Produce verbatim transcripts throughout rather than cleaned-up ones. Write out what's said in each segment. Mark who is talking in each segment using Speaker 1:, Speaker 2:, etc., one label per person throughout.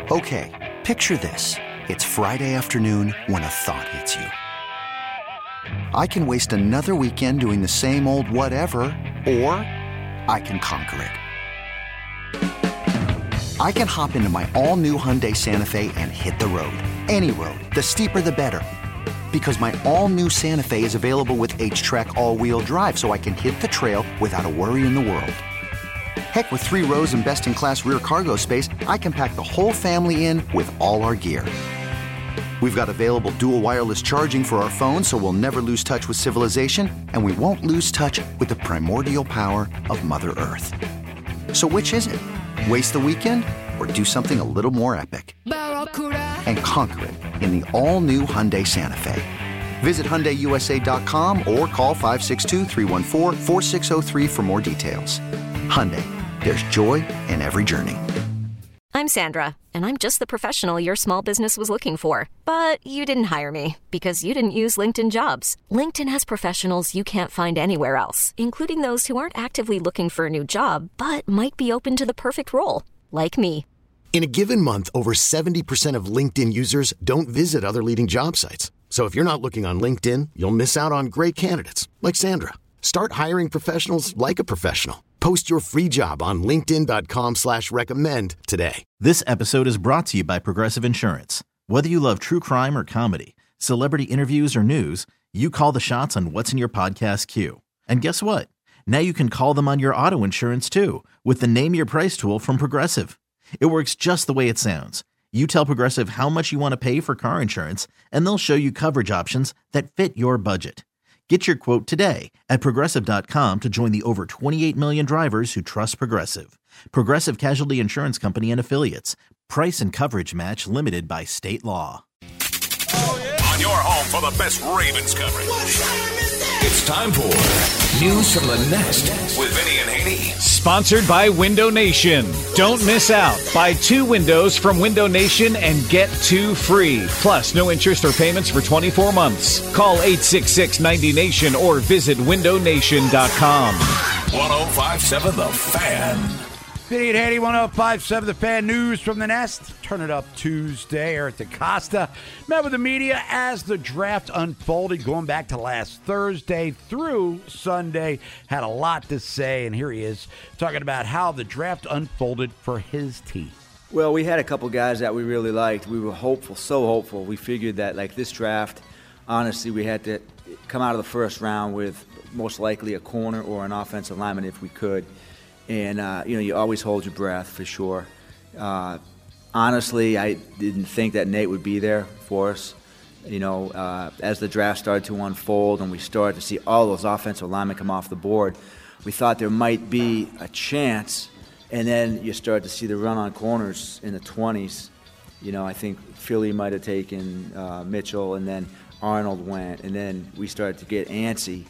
Speaker 1: Okay, picture this. It's Friday afternoon when a thought hits you. I can waste another weekend doing the same old whatever, or I can conquer it. I can hop into my all-new Hyundai Santa Fe and hit the road. Any road. The steeper, the better. Because my all-new Santa Fe is available with H-Track all-wheel drive, so I can hit the trail without a worry in the world. Heck, with three rows and best-in-class rear cargo space, I can pack the whole family in with all our gear. We've got available dual wireless charging for our phones, so we'll never lose touch with civilization, and we won't lose touch with the primordial power of Mother Earth. So which is it? Waste the weekend or do something a little more epic? And conquer it in the all-new Hyundai Santa Fe. Visit Hyundai U S A dot com or call five six two, three one four, four six zero three for more details. Hyundai, there's joy in every journey.
Speaker 2: I'm Sandra, and I'm just the professional your small business was looking for. But you didn't hire me because you didn't use LinkedIn Jobs. LinkedIn has professionals you can't find anywhere else, including those who aren't actively looking for a new job, but might be open to the perfect role, like me.
Speaker 3: In a given month, over seventy percent of LinkedIn users don't visit other leading job sites. So if you're not looking on LinkedIn, you'll miss out on great candidates like Sandra. Start hiring professionals like a professional. Post your free job on linkedin dot com slash recommend today.
Speaker 4: This episode is brought to you by Progressive Insurance. Whether you love true crime or comedy, celebrity interviews or news, you call the shots on what's in your podcast queue. And guess what? Now you can call them on your auto insurance too with the Name Your Price tool from Progressive. It works just the way it sounds. You tell Progressive how much you want to pay for car insurance, and they'll show you coverage options that fit your budget. Get your quote today at Progressive dot com to join the over twenty-eight million drivers who trust Progressive. Progressive Casualty Insurance Company and Affiliates. Price and coverage match limited by state law.
Speaker 5: Oh, yeah. On your home for the best Ravens coverage. It's time for News from the Nest with Vinny and Haney.
Speaker 6: Sponsored by Window Nation. Don't miss out. Buy two windows from Window Nation and get two free. Plus, no interest or payments for twenty-four months. Call eight six six, ninety nation or visit window nation dot com.
Speaker 5: one oh five point seven The Fan.
Speaker 7: Vinny and Haney, one oh five point seven The Fan. News from the Nest. Turn it up Tuesday. Eric DeCosta met with the media as the draft unfolded, going back to last Thursday through Sunday. Had a lot to say, and here he is talking about how the draft unfolded for his team.
Speaker 8: Well, we had a couple guys that we really liked. We were hopeful, so hopeful. We figured that, like, this draft, honestly, we had to come out of the first round with most likely a corner or an offensive lineman if we could. And, uh, you know, you always hold your breath for sure. Uh, honestly, I didn't think that Nate would be there for us. You know, uh, as the draft started to unfold and we started to see all those offensive linemen come off the board, we thought there might be a chance. And then you start to see the run on corners in the twenties. You know, I think Philly might have taken uh, Mitchell, and then Arnold went. And then we started to get antsy.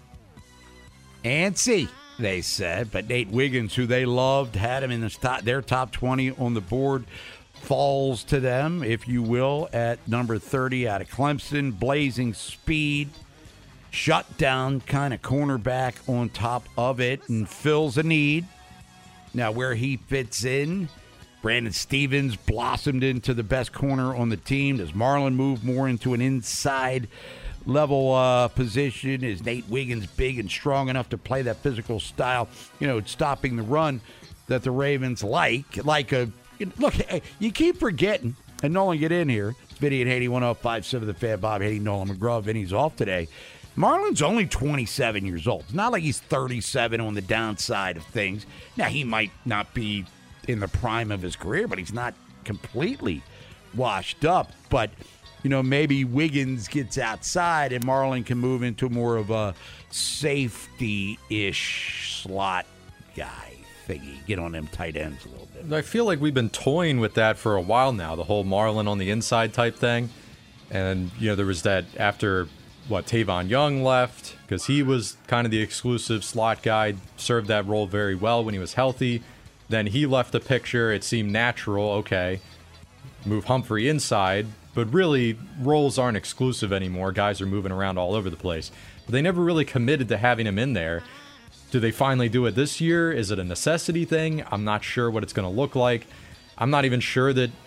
Speaker 7: Antsy, they said, but Nate Wiggins, who they loved, had him in the top, their top twenty on the board, falls to them, if you will, at number thirty out of Clemson. Blazing speed, shutdown kind of cornerback on top of it, and fills a need. Now, where he fits in, Brandon Stevens blossomed into the best corner on the team. Does Marlon move more into an inside level uh, position? Is Nate Wiggins big and strong enough to play that physical style, you know, stopping the run that the Ravens like? Like a look, you keep forgetting, and Nolan, get in here. It's Vinny and Haney, one oh five point seven The Fan. Bob Haney, Nolan McGraw. Vinny's off today. Marlon's only twenty-seven years old. It's not like he's thirty-seven on the downside of things. Now, he might not be in the prime of his career, but he's not completely washed up. But you know, maybe Wiggins gets outside and Marlon can move into more of a safety-ish slot guy thingy. Get on them tight ends a little bit.
Speaker 9: I feel like we've been toying with that for a while now, the whole Marlon on the inside type thing. And, you know, there was that after, what, Tavon Young left, because he was kind of the exclusive slot guy, served that role very well when he was healthy. Then he left the picture. It seemed natural, okay, move Humphrey inside. But really, roles aren't exclusive anymore. Guys are moving around all over the place. But they never really committed to having him in there. Do they finally do it this year? Is it a necessity thing? I'm not sure what it's going to look like. I'm not even sure that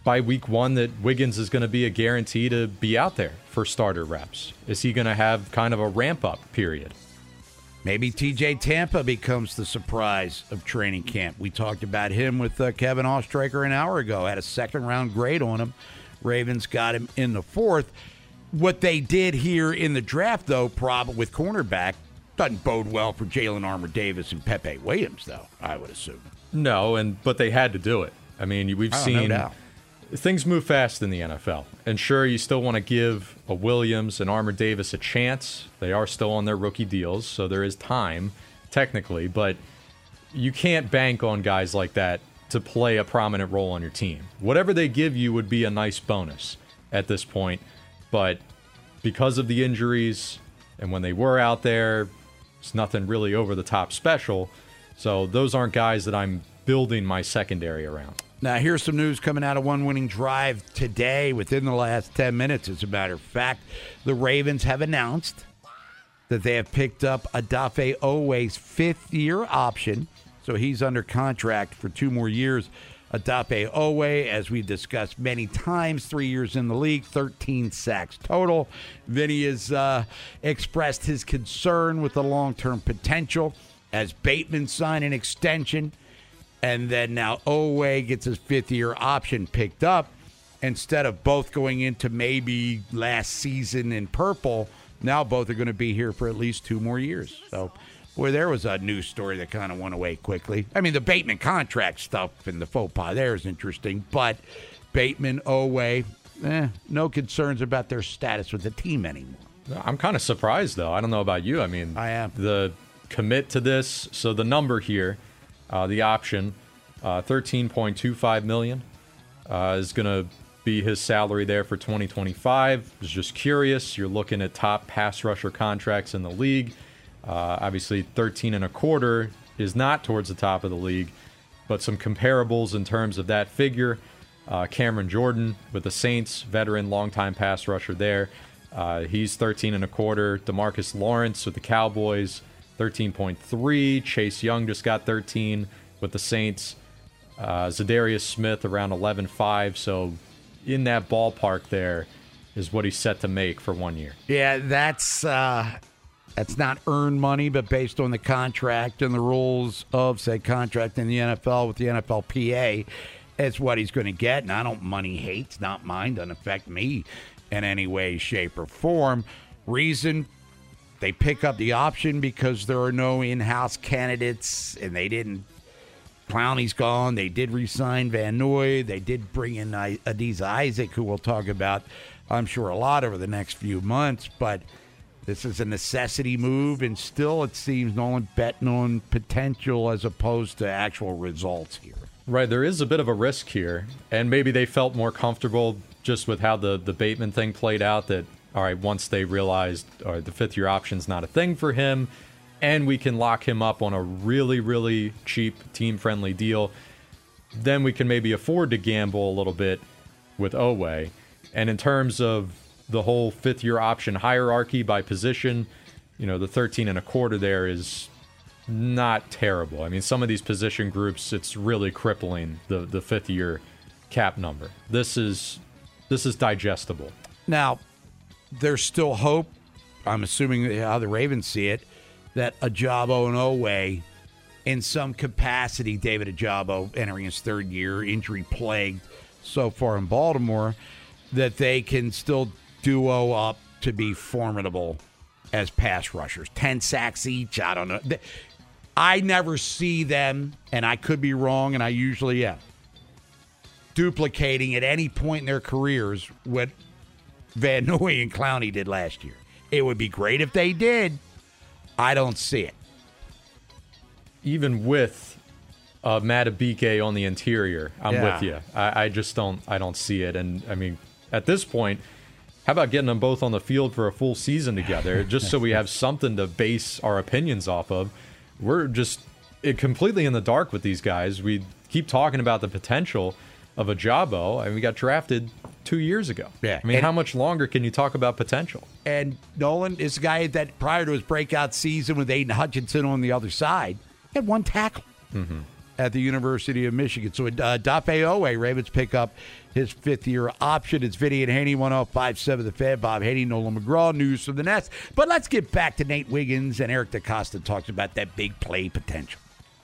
Speaker 9: by week one that Wiggins is going to be a guarantee to be out there for starter reps? Is he going to have kind of a ramp-up period?
Speaker 7: Maybe T J Tampa becomes the surprise of training camp. We talked about him with uh, Kevin Oestreicher an hour ago. Had a second-round grade on him. Ravens got him in the fourth. What they did here in the draft, though, probably with cornerback, doesn't bode well for Jalen Armour-Davis and Pepe Williams, though, I would assume.
Speaker 9: No, and but they had to do it. I mean, we've
Speaker 7: Oh, no
Speaker 9: seen
Speaker 7: doubt.
Speaker 9: things move fast in the N F L. And sure, you still want to give a Williams and Armour-Davis a chance. They are still on their rookie deals, so there is time, technically. But you can't bank on guys like that to play a prominent role on your team. Whatever they give you would be a nice bonus at this point. But because of the injuries, and when they were out there, it's nothing really over-the-top special. So those aren't guys that I'm building my secondary around.
Speaker 7: Now, here's some news coming out of One Winning Drive today, within the last ten minutes, as a matter of fact. The Ravens have announced that they have picked up Odafe Oweh's fifth-year option, so he's under contract for two more years. Odafe Owe, as we've discussed many times, three years in the league, thirteen sacks total. Vinny has uh, expressed his concern with the long-term potential as Bateman signed an extension, and then now Owe gets his fifth-year option picked up. Instead of both going into maybe last season in purple, now both are going to be here for at least two more years. So, boy, there was a news story that kind of went away quickly. I mean, the Bateman contract stuff and the faux pas there is interesting, but Bateman, Owe, eh, no concerns about their status with the team anymore.
Speaker 9: I'm kind of surprised, though. I don't know about you. I mean,
Speaker 7: I am.
Speaker 9: The commit to this, so the number here, uh, the option, uh, thirteen point two five million dollars uh, is going to be his salary there for twenty twenty-five. I was just curious. You're looking at top pass rusher contracts in the league. Uh, obviously, thirteen and a quarter is not towards the top of the league, but some comparables in terms of that figure. Uh, Cameron Jordan with the Saints, veteran, longtime pass rusher there. Uh, he's thirteen and a quarter. DeMarcus Lawrence with the Cowboys, thirteen point three. Chase Young just got thirteen with the Saints. Uh, Zadarius Smith around eleven point five. So in that ballpark there is what he's set to make for one year.
Speaker 7: Yeah, that's uh, that's not earned money, but based on the contract and the rules of said contract in the N F L with the N F L P A, it's what he's going to get. And I don't money hate. It's not mine. Doesn't affect me in any way, shape, or form. Reason, they pick up the option because there are no in-house candidates, and they didn't. Clowney's gone. They did re-sign Van Noy. They did bring in Adisa Isaac, who we'll talk about, I'm sure, a lot over the next few months. But this is a necessity move, and still it seems Nolan betting on potential as opposed to actual results here.
Speaker 9: Right, there is a bit of a risk here, and maybe they felt more comfortable just with how the, the Bateman thing played out, that, all right, once they realized all right, the fifth-year option's not a thing for him, and we can lock him up on a really, really cheap, team-friendly deal, then we can maybe afford to gamble a little bit with Owe. And in terms of the whole fifth-year option hierarchy by position, you know, the thirteen and a quarter there is not terrible. I mean, some of these position groups, it's really crippling, the, the fifth-year cap number. This is this is digestible.
Speaker 7: Now, there's still hope, I'm assuming how the Ravens see it, that Ajabo and Owe, in some capacity, David Ajabo entering his third year, injury-plagued so far in Baltimore, that they can still duo up to be formidable as pass rushers. Ten sacks each, I don't know. I never see them, and I could be wrong, and I usually am, duplicating at any point in their careers what Van Noy and Clowney did last year. It would be great if they did. I don't see it.
Speaker 9: Even with uh, Matabike on the interior, I'm
Speaker 7: Yeah.
Speaker 9: with you. I, I just don't. I don't see it. And I mean, at this point, how about getting them both on the field for a full season together, just so we have something to base our opinions off of? We're just it, completely in the dark with these guys. We keep talking about the potential of Ajabo, and we got drafted two years ago.
Speaker 7: Yeah.
Speaker 9: I mean,
Speaker 7: And-
Speaker 9: how much longer can you talk about potential?
Speaker 7: And Nolan is a guy that prior to his breakout season with Aiden Hutchinson on the other side, he had one tackle.
Speaker 9: Mm-hmm.
Speaker 7: at the University of Michigan. So uh, Dafe Owe, Ravens pick up his fifth-year option. It's Vinny and Haney, one oh five point seven The Fan. Bob Haney, Nolan McGraw, news from the Nest. But let's get back to Nate Wiggins, and Eric DeCosta talks about that big play potential.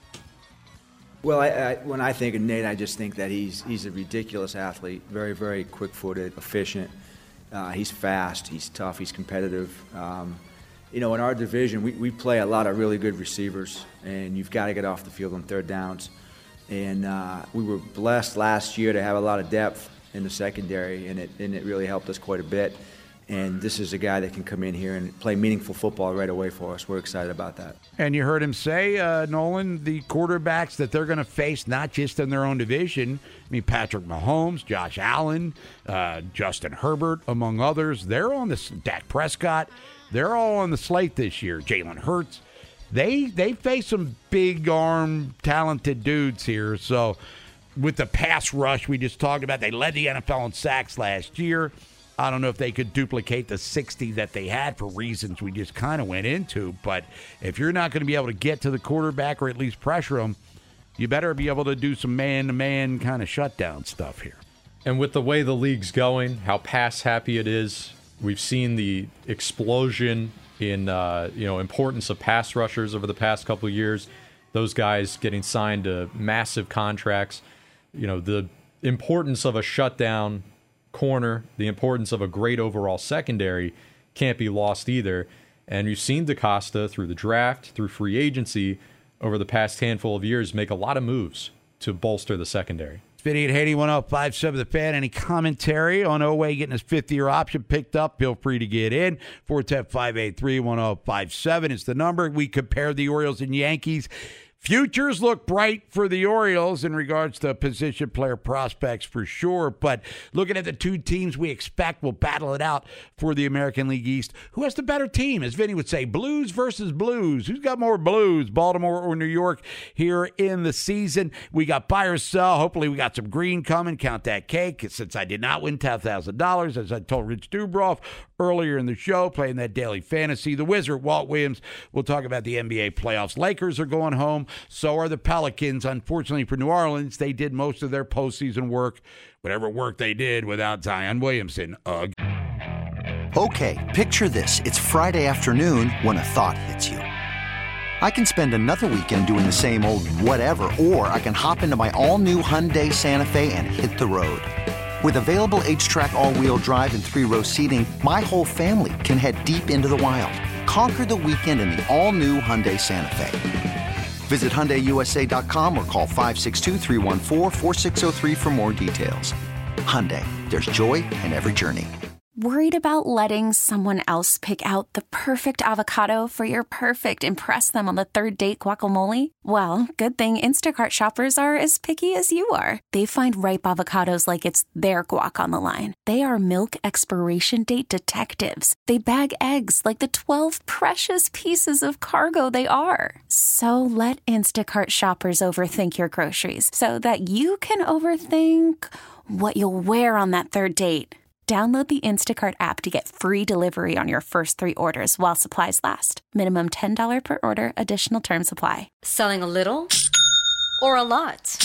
Speaker 8: Well, I, I, when I think of Nate, I just think that he's he's a ridiculous athlete, very, very quick-footed, efficient. Uh, he's fast, he's tough, he's competitive. Um, you know, in our division, we, we play a lot of really good receivers, and you've got to get off the field on third downs. And uh, we were blessed last year to have a lot of depth in the secondary, and it and it really helped us quite a bit. And this is a guy that can come in here and play meaningful football right away for us. We're excited about that.
Speaker 7: And you heard him say, uh, Nolan, the quarterbacks that they're going to face, not just in their own division. I mean, Patrick Mahomes, Josh Allen, uh, Justin Herbert, among others. They're on this. Dak Prescott. They're all on the slate this year. Jalen Hurts. They they face some big arm, talented dudes here. So with the pass rush we just talked about, they led the N F L in sacks last year. I don't know if they could duplicate the sixty that they had for reasons we just kind of went into. But if you're not going to be able to get to the quarterback or at least pressure him, you better be able to do some man-to-man kind of shutdown stuff here.
Speaker 9: And with the way the league's going, how pass-happy it is, we've seen the explosion in uh, you know importance of pass rushers over the past couple of years. Those guys getting signed to massive contracts. You know, the importance of a shutdown corner, the importance of a great overall secondary can't be lost either. And you've seen DeCosta through the draft, through free agency over the past handful of years make a lot of moves to bolster the secondary.
Speaker 7: Vinny and Haney, one oh five point seven The Fan. Any commentary on Owe getting his fifth-year option picked up? Feel free to get in. four one zero, five eight three, one oh five seven is the number. We compare the Orioles and Yankees. Futures look bright for the Orioles in regards to position player prospects for sure, but looking at the two teams we expect will battle it out for the American League East, who has the better team? As Vinny would say, Blues versus Blues. Who's got more Blues, Baltimore or New York here in the season? We got buy or sell. Hopefully we got some green coming. Count that cake, since I did not win ten thousand dollars, as I told Rich Dubroff earlier in the show, playing that daily fantasy. The Wizard, Walt Williams, we'll talk about the N B A playoffs. Lakers are going home. So are the Pelicans. Unfortunately for New Orleans, they did most of their postseason work, whatever work they did, without Zion Williamson. Ugh.
Speaker 1: Okay, picture this. It's Friday afternoon when a thought hits you. I can spend another weekend doing the same old whatever, or I can hop into my all-new Hyundai Santa Fe and hit the road. With available H-Track all-wheel drive and three-row seating, my whole family can head deep into the wild. Conquer the weekend in the all-new Hyundai Santa Fe. Visit Hyundai U S A dot com or call five six two, three one four, four six zero three for more details. Hyundai, there's joy in every journey.
Speaker 10: Worried about letting someone else pick out the perfect avocado for your perfect impress them on the third date guacamole? Well, good thing Instacart shoppers are as picky as you are. They find ripe avocados like it's their guac on the line. They are milk expiration date detectives. They bag eggs like the twelve precious pieces of cargo they are. So let Instacart shoppers overthink your groceries so that you can overthink what you'll wear on that third date. Download the Instacart app to get free delivery on your first three orders while supplies last. Minimum ten dollars per order. Additional terms apply.
Speaker 11: Selling a little or a lot?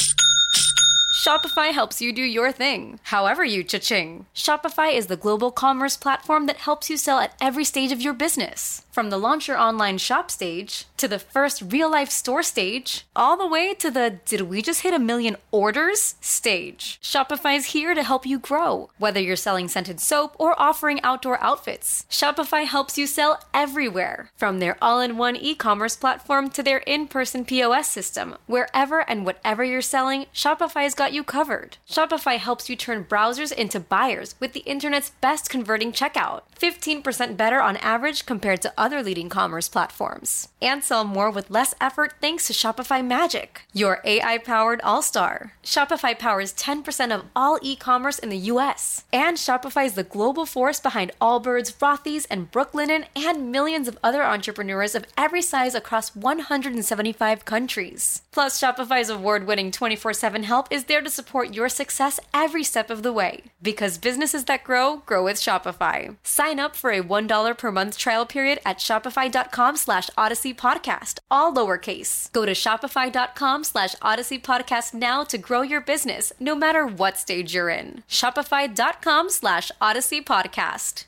Speaker 11: Shopify helps you do your thing, however you cha-ching. Shopify is the global commerce platform that helps you sell at every stage of your business. From the launch your online shop stage, to the first real-life store stage, all the way to the did we just hit a million orders stage. Shopify's here to help you grow. Whether you're selling scented soap or offering outdoor outfits, Shopify helps you sell everywhere. From their all-in-one e-commerce platform to their in-person P O S system, wherever and whatever you're selling, Shopify's got you covered. Shopify helps you turn browsers into buyers with the internet's best converting checkout. fifteen percent better on average compared to other leading commerce platforms. And sell more with less effort thanks to Shopify Magic, your A I-powered all-star. Shopify powers ten percent of all e-commerce in the U S. And Shopify is the global force behind Allbirds, Rothy's, and Brooklinen, and millions of other entrepreneurs of every size across one hundred seventy-five countries. Plus, Shopify's award-winning twenty-four seven help is there to support your success every step of the way. Because businesses that grow, grow with Shopify. Sign Sign up for a one dollar per month trial period at shopify.com slash Odyssey Podcast, all lowercase. Go to shopify.com slash Odyssey Podcast now to grow your business, no matter what stage you're in. Shopify.com slash Odyssey Podcast.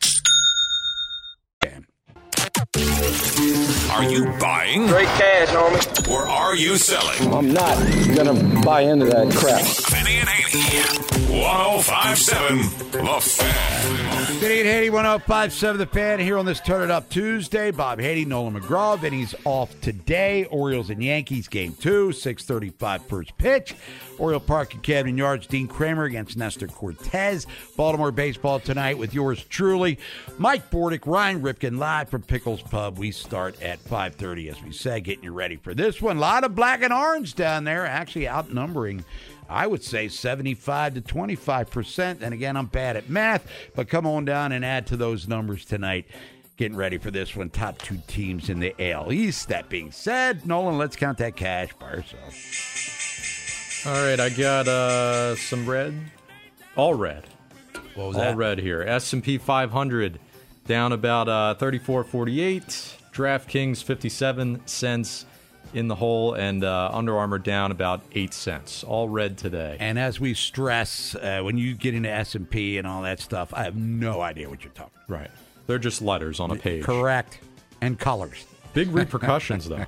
Speaker 5: Are you buying?
Speaker 12: Great cash, homie.
Speaker 5: Or are you selling?
Speaker 12: I'm not gonna buy into that crap.
Speaker 5: Vinny and Haney, one oh five seven The Fan.
Speaker 7: Vinny and Haney, one oh five seven The Fan, here on this Turn It Up Tuesday. Bob Haney, Nolan McGraw. Vinny's off today. Orioles and Yankees, game two, six thirty-five first pitch. Oriole Park at Camden Yards, Dean Kramer against Nestor Cortez. Baltimore baseball tonight with yours truly, Mike Bordick, Ryan Ripken, live from Pickles Pub. We start at five thirty, as we said, getting you ready for this one. A lot of black and orange down there, actually outnumbering, I would say, seventy-five to twenty-five percent. And again, I'm bad at math, but come on down and add to those numbers tonight. Getting ready for this one. Top two teams in the A L East. That being said, Nolan, let's count that cash by ourselves.
Speaker 9: All right, I got uh, some red. All red.
Speaker 7: What was
Speaker 9: All
Speaker 7: that?
Speaker 9: All red here. S and P five hundred down about uh, thirty-four forty-eight. DraftKings fifty-seven cents in the hole, and uh, Under Armour down about eight cents. All red today.
Speaker 7: And as we stress, uh, when you get into S and P and all that stuff, I have no idea what you're talking about.
Speaker 9: Right. They're just letters on a page.
Speaker 7: Correct. And colors.
Speaker 9: Big repercussions, though.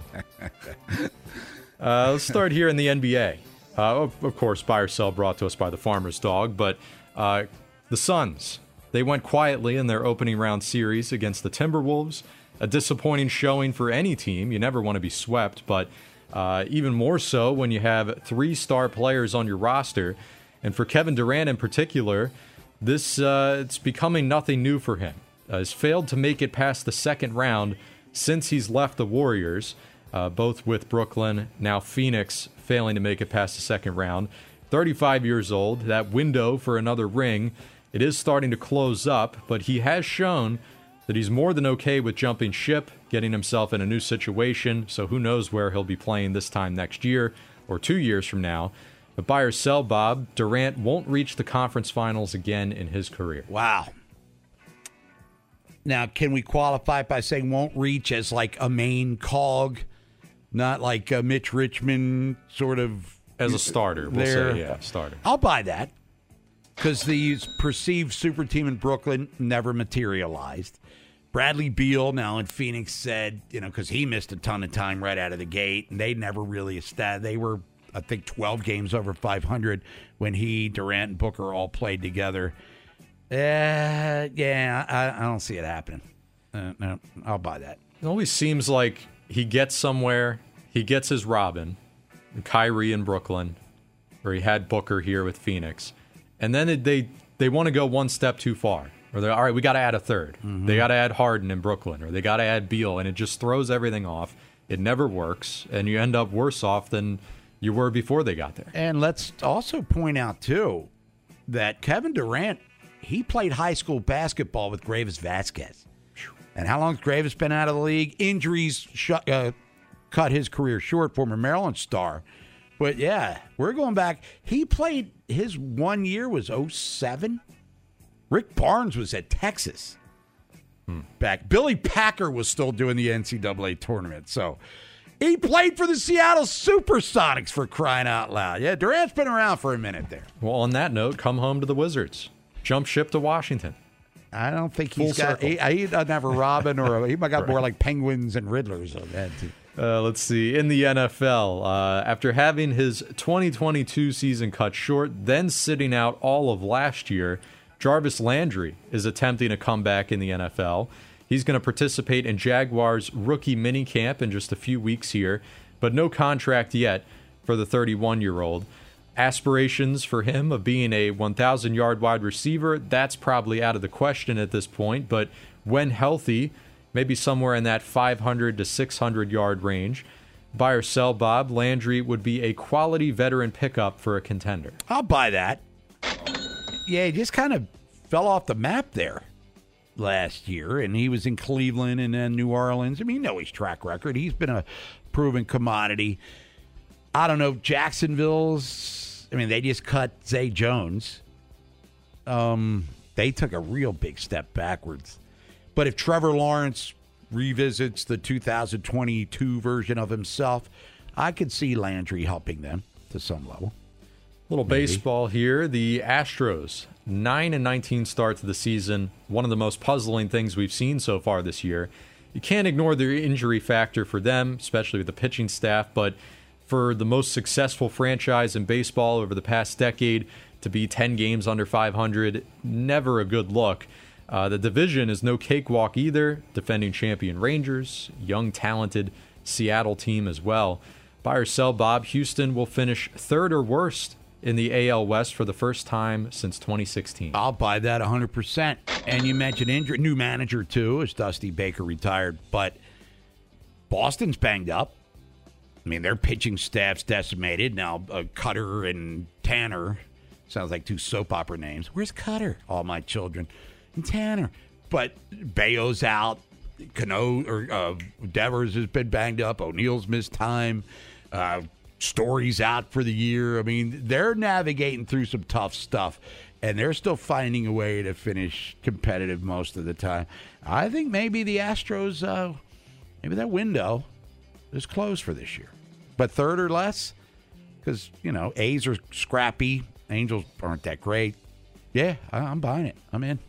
Speaker 9: uh, let's start here in the N B A. Uh, of, of course, buy or sell brought to us by the Farmer's Dog, but uh, the Suns, they went quietly in their opening round series against the Timberwolves. A disappointing showing for any team. You never want to be swept, but uh, even more so when you have three star players on your roster. And for Kevin Durant in particular, this uh, it's becoming nothing new for him. Uh, he's failed to make it past the second round since he's left the Warriors, uh, both with Brooklyn, now Phoenix, failing to make it past the second round. thirty-five years old, that window for another ring, it is starting to close up, but he has shown that he's more than okay with jumping ship, getting himself in a new situation, so who knows where he'll be playing this time next year or two years from now. But buy or sell, Bob, Durant won't reach the conference finals again in his career.
Speaker 7: Wow. Now, can we qualify it by saying won't reach as like a main cog, not like a Mitch Richmond sort of...
Speaker 9: As a starter, we'll
Speaker 7: there.
Speaker 9: say, yeah, starter.
Speaker 7: I'll buy that because the perceived super team in Brooklyn never materialized. Bradley Beal, now in Phoenix, said, you know, because he missed a ton of time right out of the gate, and they never really established. They were, I think, twelve games over five hundred when he, Durant, and Booker all played together. Uh, yeah, I, I don't see it happening. Uh, no, I'll buy that.
Speaker 9: It always seems like he gets somewhere, he gets his Robin, Kyrie in Brooklyn, or he had Booker here with Phoenix, and then it, they they want to go one step too far. Or they're, all right, we got to add a third. Mm-hmm. They got to add Harden in Brooklyn, or they got to add Beal, and it just throws everything off. It never works, and you end up worse off than you were before they got there.
Speaker 7: And let's also point out, too, that Kevin Durant, he played high school basketball with Gravis Vasquez. And how long has Gravis been out of the league? Injuries shut, uh, cut his career short, former Maryland star. But, yeah, we're going back. He played, his one year was oh seven. Rick Barnes was at Texas hmm. back. Billy Packer was still doing the N C double A tournament. So he played for the Seattle Supersonics, for crying out loud. Yeah, Durant's been around for a minute there.
Speaker 9: Well, on that note, come home to the Wizards. Jump ship to Washington.
Speaker 7: I don't think he's
Speaker 9: Full
Speaker 7: got he, he doesn't have a Robin or a, he might got
Speaker 9: right.
Speaker 7: more like Penguins and Riddlers on that too.
Speaker 9: Uh, let's see. In the N F L, uh, after having his twenty twenty-two season cut short, then sitting out all of last year, Jarvis Landry is attempting a comeback in the N F L. He's going to participate in Jaguars' rookie minicamp in just a few weeks here, but no contract yet for the thirty-one-year-old. Aspirations for him of being a one thousand yard wide receiver, that's probably out of the question at this point, but when healthy, maybe somewhere in that five hundred to six hundred yard range. Buy or sell, Bob, Landry would be a quality veteran pickup for a contender.
Speaker 7: I'll buy that. Yeah, he just kind of fell off the map there last year, and he was in Cleveland and then New Orleans. I mean, you know his track record. He's been a proven commodity. I don't know, Jacksonville's, I mean, they just cut Zay Jones. Um, they took a real big step backwards. But if Trevor Lawrence revisits the two thousand twenty-two version of himself, I could see Landry helping them to some level.
Speaker 9: Little Maybe. Baseball here. The Astros, nine and nineteen start to the season. One of the most puzzling things we've seen so far this year. You can't ignore the injury factor for them, especially with the pitching staff, but for the most successful franchise in baseball over the past decade to be ten games under five hundred, never a good look. Uh, the division is no cakewalk either. Defending champion Rangers, young, talented Seattle team as well. Buy or sell, Bob, Houston will finish third or worst in the A L West for the first time since twenty sixteen.
Speaker 7: I'll buy that one hundred percent. And you mentioned injury, new manager too, as Dusty Baker retired. But Boston's banged up. I mean, their pitching staff's decimated. Now, uh, Cutter and Tanner, sounds like two soap opera names. Where's Cutter? All my children. And Tanner. But Bayo's out. Cano or uh, Devers has been banged up. O'Neal's missed time. Uh, Story's out for the year. I mean, they're navigating through some tough stuff, and they're still finding a way to finish competitive most of the time. I think maybe the Astros, uh, maybe that window is closed for this year. But third or less, because, you know, A's are scrappy. Angels aren't that great. Yeah, I'm buying it. I'm in.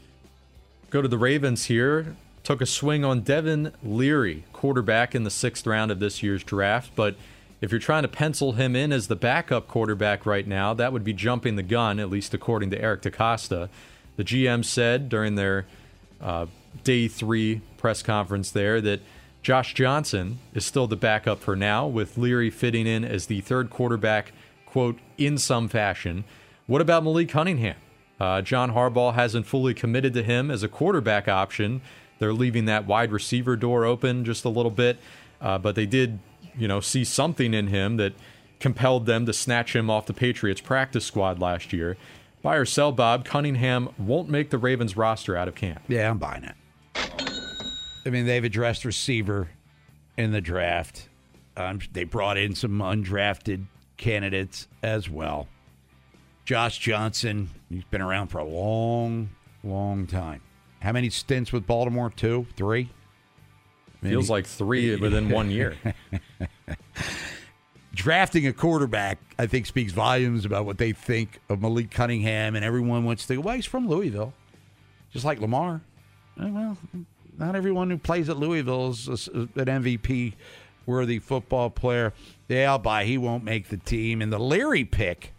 Speaker 9: Go to the Ravens here. Took a swing on Devin Leary, quarterback in the sixth round of this year's draft. But if you're trying to pencil him in as the backup quarterback right now, that would be jumping the gun, at least according to Eric DeCosta. The G M said during their uh, day three press conference there that Josh Johnson is still the backup for now, with Leary fitting in as the third quarterback, quote, in some fashion. What about Malik Cunningham? Uh, John Harbaugh hasn't fully committed to him as a quarterback option. They're leaving that wide receiver door open just a little bit, uh, but they did, you know, see something in him that compelled them to snatch him off the Patriots practice squad last year. Buy or sell, Bob, Cunningham won't make the Ravens roster out of camp.
Speaker 7: Yeah, I'm buying it. I mean, they've addressed receiver in the draft. Um, they brought in some undrafted candidates as well. Josh Johnson, he's been around for a long, long time. How many stints with Baltimore? Two? Three? Maybe.
Speaker 9: Feels like three within one year.
Speaker 7: Drafting a quarterback, I think, speaks volumes about what they think of Malik Cunningham, and everyone wants to go, well, he's from Louisville, just like Lamar. Well, not everyone who plays at Louisville is an M V P-worthy football player. Yeah, I'll buy. He won't make the team. And the Leary pick,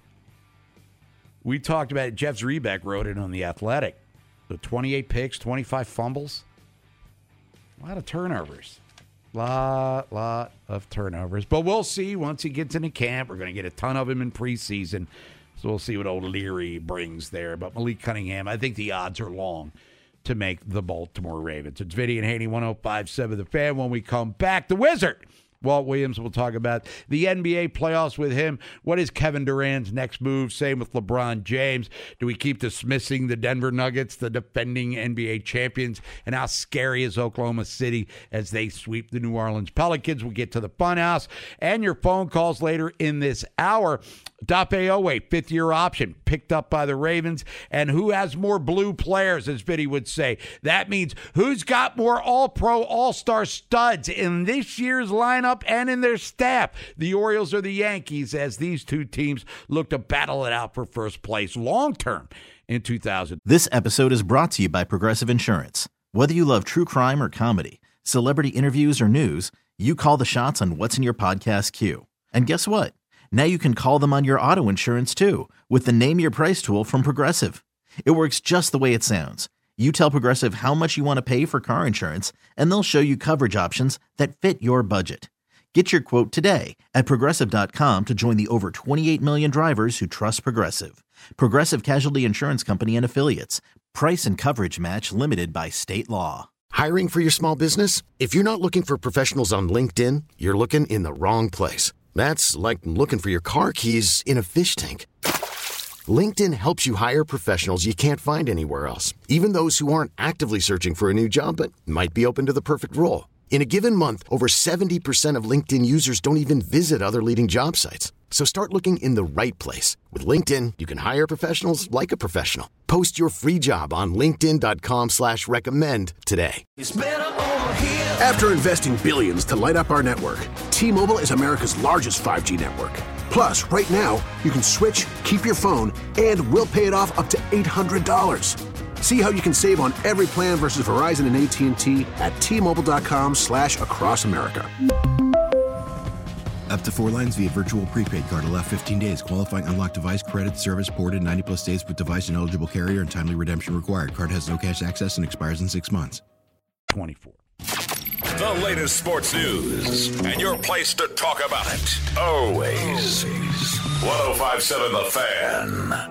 Speaker 7: we talked about it. Jeff Zrebeck wrote it on The Athletic. The twenty-eight picks, twenty-five fumbles. A lot of turnovers. Lot, lot of turnovers. But we'll see once he gets into camp. We're going to get a ton of him in preseason. So we'll see what old Leary brings there. But Malik Cunningham, I think the odds are long to make the Baltimore Ravens. It's Vinny and Haney, one oh five point seven The Fan. When we come back, the Wizard, Walt Williams, will talk about the N B A playoffs with him. What is Kevin Durant's next move? Same with LeBron James. Do we keep dismissing the Denver Nuggets, the defending N B A champions? And how scary is Oklahoma City as they sweep the New Orleans Pelicans? We'll get to the Funhouse and your phone calls later in this hour. Dape Owe, fifth-year option, picked up by the Ravens. And who has more blue players, as Vinny would say? That means who's got more all-pro, all-star studs in this year's lineup and in their staff? The Orioles or the Yankees, as these two teams look to battle it out for first place long-term in two thousand.
Speaker 4: This episode is brought to you by Progressive Insurance. Whether you love true crime or comedy, celebrity interviews or news, you call the shots on what's in your podcast queue. And guess what? Now you can call them on your auto insurance, too, with the Name Your Price tool from Progressive. It works just the way it sounds. You tell Progressive how much you want to pay for car insurance, and they'll show you coverage options that fit your budget. Get your quote today at Progressive dot com to join the over twenty-eight million drivers who trust Progressive. Progressive Casualty Insurance Company and Affiliates. Price and coverage match limited by state law.
Speaker 3: Hiring for your small business? If you're not looking for professionals on LinkedIn, you're looking in the wrong place. That's like looking for your car keys in a fish tank. LinkedIn helps you hire professionals you can't find anywhere else, even those who aren't actively searching for a new job but might be open to the perfect role. In a given month, over seventy percent of LinkedIn users don't even visit other leading job sites. So start looking in the right place. With LinkedIn, you can hire professionals like a professional. Post your free job on linkedin.com slash recommend today.
Speaker 13: It's better over here.
Speaker 14: After investing billions to light up our network, T-Mobile is America's largest five G network. Plus, right now, you can switch, keep your phone, and we'll pay it off up to eight hundred dollars. See how you can save on every plan versus Verizon and A T and T at T-Mobile.com slash across America.
Speaker 15: Up to four lines via virtual prepaid card. Allow fifteen days. Qualifying unlocked device credit service ported ninety plus days with device and eligible carrier and timely redemption required. Card has no cash access and expires in six months.
Speaker 7: twenty-four.
Speaker 5: The latest sports news and your place to talk about it. Always. one oh five point seven The Fan.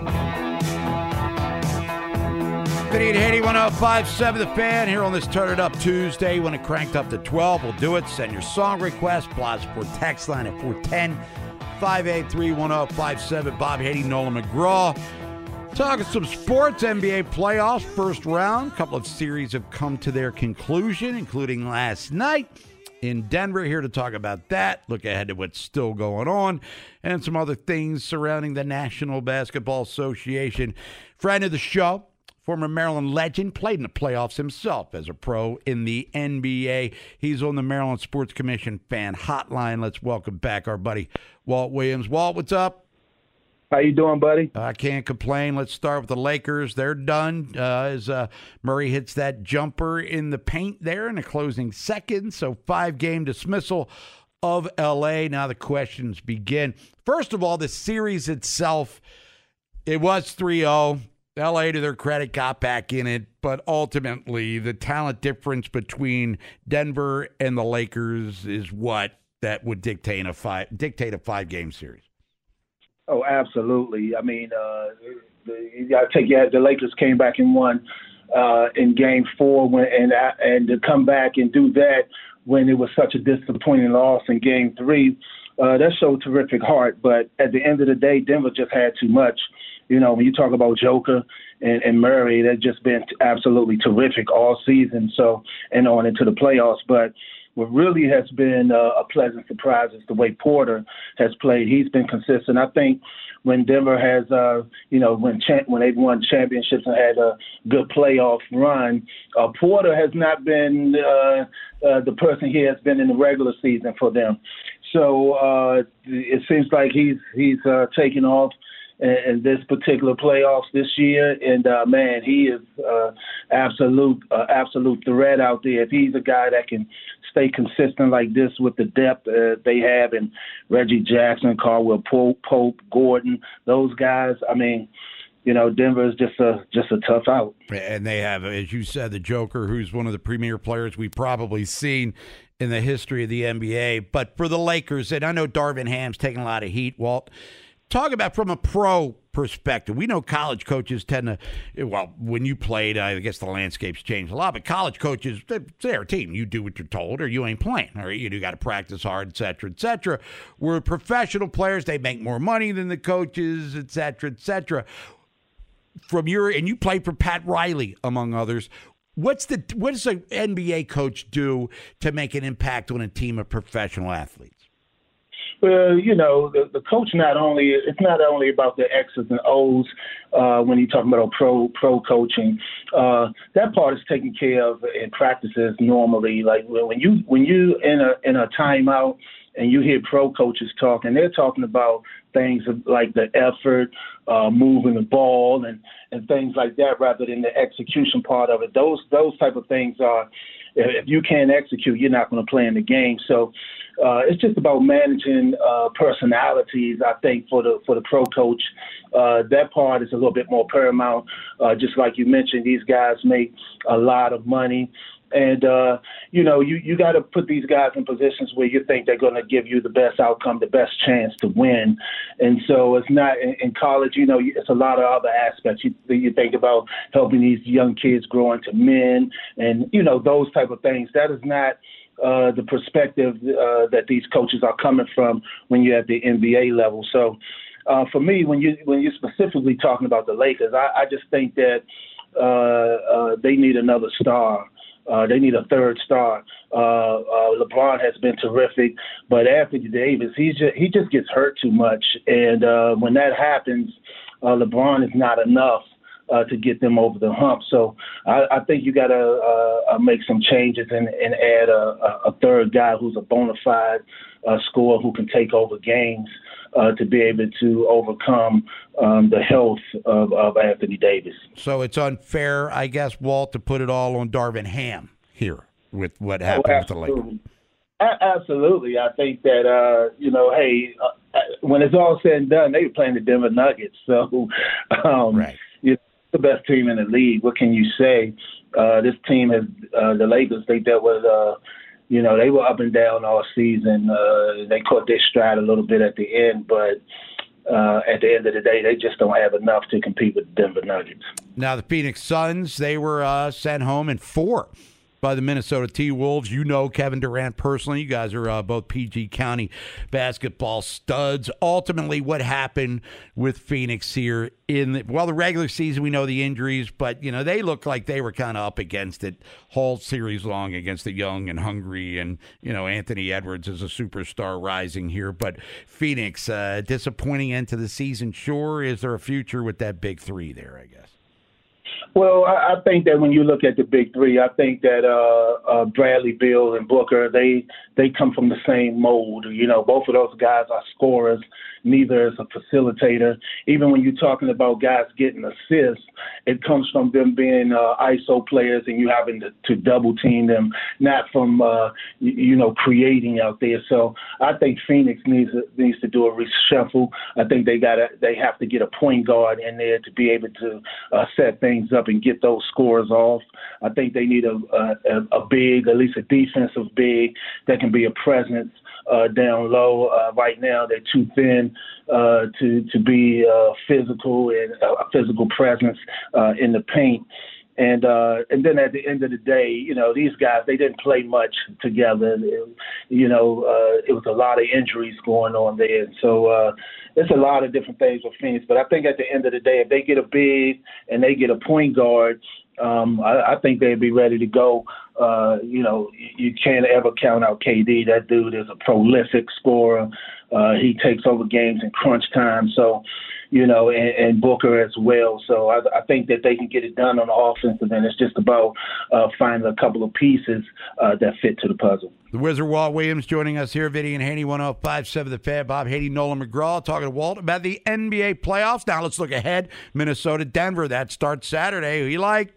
Speaker 7: Vinny and Haney, one oh five point seven The Fan, here on this Turn It Up Tuesday. When it cranked up to twelve, we'll do it. Send your song request. Blast Sport text line at four one zero, five eight three, one oh five seven. Bob Haney, Nolan McGraw. Talking some sports, N B A playoffs, first round. A couple of series have come to their conclusion, including last night in Denver. Here to talk about that, look ahead to what's still going on, and some other things surrounding the National Basketball Association. Friend of the show, former Maryland legend, played in the playoffs himself as a pro in the N B A. He's on the Maryland Sports Commission fan hotline. Let's welcome back our buddy Walt Williams. Walt, what's up?
Speaker 16: How you doing, buddy?
Speaker 7: I can't complain. Let's start with the Lakers. They're done uh, as uh, Murray hits that jumper in the paint there in the closing seconds. So five-game dismissal of L A. Now the questions begin. First of all, the series itself, it was three oh. L A, to their credit, got back in it, but ultimately the talent difference between Denver and the Lakers is what that would dictate a five dictate a five game series.
Speaker 16: Oh, absolutely. I mean, uh, the, you got to take yeah, the Lakers came back and won uh, in Game Four, when and and to come back and do that when it was such a disappointing loss in Game Three, uh, that showed terrific heart. But at the end of the day, Denver just had too much. You know, when you talk about Joker and, and Murray, they've just been absolutely terrific all season, so and on into the playoffs. But what really has been uh, a pleasant surprise is the way Porter has played. He's been consistent. I think when Denver has, uh, you know, when cha- when they've won championships and had a good playoff run, uh, Porter has not been uh, uh, the person he has been in the regular season for them. So uh, it seems like he's he's uh, taking off in this particular playoffs this year, and uh, man, he is uh, absolute uh, absolute threat out there. If he's a guy that can stay consistent like this with the depth uh, they have, and Reggie Jackson, Caldwell Pope, Pope, Gordon, those guys, I mean, you know, Denver is just a just a tough out.
Speaker 7: And they have, as you said, the Joker, who's one of the premier players we've probably seen in the history of the N B A. But for the Lakers, and I know Darvin Ham's taking a lot of heat, Walt, talk about from a pro perspective. We know college coaches tend to, well, when you played, I guess the landscape's changed a lot, but college coaches, they're their team. You do what you're told or you ain't playing, or you do got to practice hard, et cetera, et cetera. Where professional players, they make more money than the coaches, et cetera, et cetera. From your, and you played for Pat Riley, among others. What's the, what does an N B A coach do to make an impact on a team of professional athletes?
Speaker 16: Well, you know, the, the coach not only, it's not only about the X's and O's uh, when you're talking about pro pro coaching. Uh, that part is taken care of in practices normally. Like when you when you in a in a timeout and you hear pro coaches talking, they're talking about things like the effort, uh, moving the ball, and, and things like that, rather than the execution part of it. Those those type of things are, if you can't execute, you're not going to play in the game. So uh, it's just about managing uh, personalities, I think, for the for the pro coach. Uh, that part is a little bit more paramount. Uh, just like you mentioned, these guys make a lot of money. And, uh, you know, you, you got to put these guys in positions where you think they're going to give you the best outcome, the best chance to win. And so it's not in, in college, you know, it's a lot of other aspects. You, you think about helping these young kids grow into men and, you know, those type of things. That is not uh, the perspective uh, that these coaches are coming from when you're at the N B A level. So uh, for me, when, you, when you're specifically talking about the Lakers, I, I just think that uh, uh, they need another star. Uh, they need a third star. Uh, uh, LeBron has been terrific, but Anthony Davis, he just, he just gets hurt too much. And uh, when that happens, uh, LeBron is not enough uh, to get them over the hump. So I, I think you got to uh, make some changes and, and add a, a third guy who's a bona fide uh, scorer who can take over games uh, to be able to overcome um, the health of, of Anthony Davis.
Speaker 7: So it's unfair, I guess, Walt, to put it all on Darvin Ham here with what happened
Speaker 16: oh,
Speaker 7: with the Lakers.
Speaker 16: A- absolutely. I think that, uh, you know, hey, uh, when it's all said and done, they were playing the Denver Nuggets. So, um,
Speaker 7: right.
Speaker 16: you know, the best team in the league. What can you say? Uh, this team has, uh, the Lakers, they dealt with, uh, you know, they were up and down all season. Uh, they caught their stride a little bit at the end, but uh, at the end of the day, they just don't have enough to compete with the Denver Nuggets.
Speaker 7: Now, the Phoenix Suns, they were uh, sent home in four by the Minnesota T-Wolves. You know Kevin Durant personally. You guys are uh, both P G County basketball studs. Ultimately, what happened with Phoenix here in the, well, the regular season, we know the injuries, but, you know, they look like they were kind of up against it whole series long against the young and hungry, and, you know, Anthony Edwards is a superstar rising here. But Phoenix, uh, disappointing end to the season, sure. Is there a future with that big three there, I guess?
Speaker 16: Well, I, I think that when you look at the big three, I think that uh, uh, Bradley, Beal, and Booker, they they come from the same mold. You know, both of those guys are scorers. Neither is a facilitator. Even when you're talking about guys getting assists, it comes from them being uh, I S O players and you having to, to double team them, not from uh, you, you know creating out there. So I think Phoenix needs needs to do a reshuffle. I think they got they have to get a point guard in there to be able to uh, set things up and get those scores off. I think they need a a, a big, at least a defensive big that can be a presence uh, down low. Uh, right now, they're too thin uh, to to be uh, physical and a physical presence uh, in the paint. And uh, and then at the end of the day, you know, these guys, they didn't play much together. It, you know, uh, it was a lot of injuries going on there. And so uh, there's a lot of different things with Phoenix. But I think at the end of the day, if they get a big and they get a point guard, um, I, I think they'd be ready to go. Uh, you know, you can't ever count out K D. That dude is a prolific scorer. Uh, he takes over games in crunch time. So, you know, and, and Booker as well. So I, I think that they can get it done on the offensive end. It's just about uh, finding a couple of pieces uh, that fit to the puzzle.
Speaker 7: The Wizard Walt Williams joining us here, Vinny and Haney, one oh five point seven The Fan. Bob Haney, Nolan McGraw, talking to Walt about the N B A playoffs. Now let's look ahead. Minnesota, Denver, that starts Saturday. Who you like?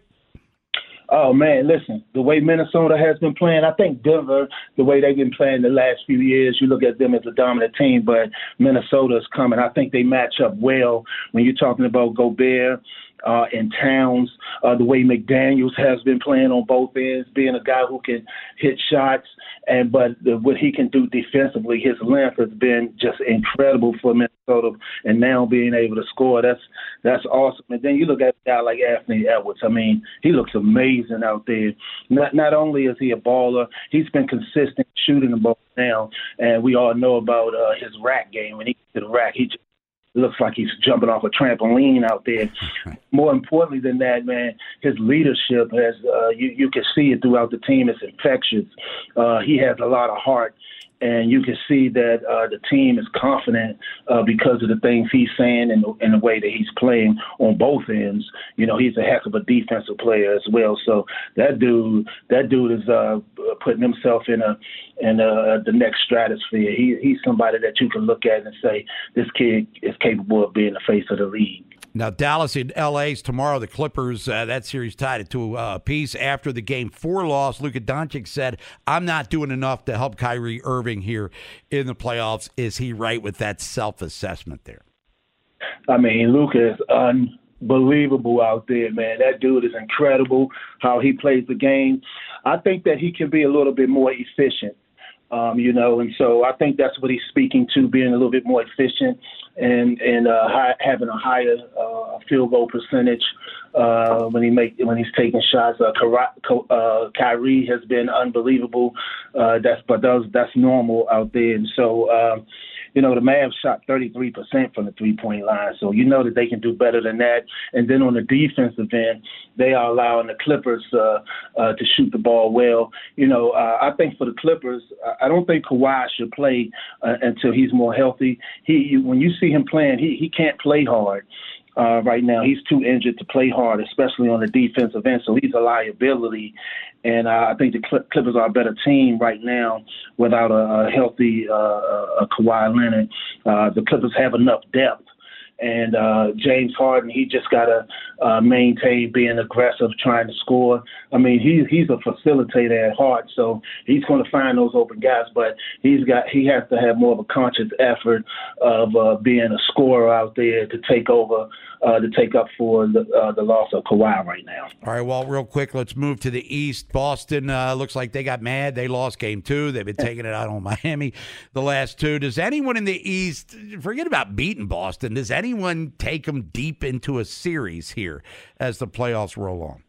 Speaker 16: Oh, man, listen, the way Minnesota has been playing, I think Denver, the way they've been playing the last few years, you look at them as a dominant team, but Minnesota is coming. I think they match up well when you're talking about Gobert uh, and Towns, uh, the way McDaniels has been playing on both ends, being a guy who can hit shots, and but the, what he can do defensively, his length has been just incredible for Minnesota, and now being able to score, that's that's awesome. And then you look at a guy like Anthony Edwards. I mean, he looks amazing out there. Not not only is he a baller, he's been consistent shooting the ball now, and we all know about uh, his rack game. When he gets to the rack, he just looks like he's jumping off a trampoline out there. More importantly than that, man, his leadership has, uh, you, you can see it throughout the team. It's infectious. Uh, he has a lot of heart. And you can see that uh, the team is confident uh, because of the things he's saying and the, and the way that he's playing on both ends. You know, he's a heck of a defensive player as well. So that dude, that dude is uh, putting himself in a in a, the next stratosphere. He, he's somebody that you can look at and say, this kid is capable of being the face of the league.
Speaker 7: Now, Dallas and L A's tomorrow. The Clippers, uh, that series tied at two uh, apiece. After the game four loss, Luka Doncic said, I'm not doing enough to help Kyrie Irving here in the playoffs. Is he right with that self-assessment there?
Speaker 16: I mean, Luka is unbelievable out there, man. That dude is incredible how he plays the game. I think that he can be a little bit more efficient. Um, you know, and so I think that's what he's speaking to, being a little bit more efficient and and uh, high, having a higher uh, field goal percentage uh, when he make when he's taking shots. Uh, Ky- uh, Kyrie has been unbelievable. Uh, that's but that's that's normal out there, and so. Uh, you know, the Mavs shot thirty-three percent from the three-point line, so you know that they can do better than that. And then on the defensive end, they are allowing the Clippers uh, uh, to shoot the ball well. You know, uh, I think for the Clippers, I don't think Kawhi should play uh, until he's more healthy. He, when you see him playing, he he can't play hard. Uh, right now, he's too injured to play hard, especially on the defensive end. So he's a liability, and uh, I think the Clippers are a better team right now without a, a healthy uh, a Kawhi Leonard. Uh, the Clippers have enough depth. And uh, James Harden, he just got to uh, maintain being aggressive, trying to score. I mean, he he's a facilitator at heart, so he's going to find those open guys. But he's got he has to have more of a conscious effort of uh, being a scorer out there to take over, uh, to take up for the uh, the loss of Kawhi right now.
Speaker 7: All right, well, real quick, let's move to the East. Boston uh, looks like they got mad. They lost game two. They've been taking it out on Miami the last two. Does anyone in the East, forget about beating Boston, does anyone Anyone take them deep into a series here as the playoffs roll on?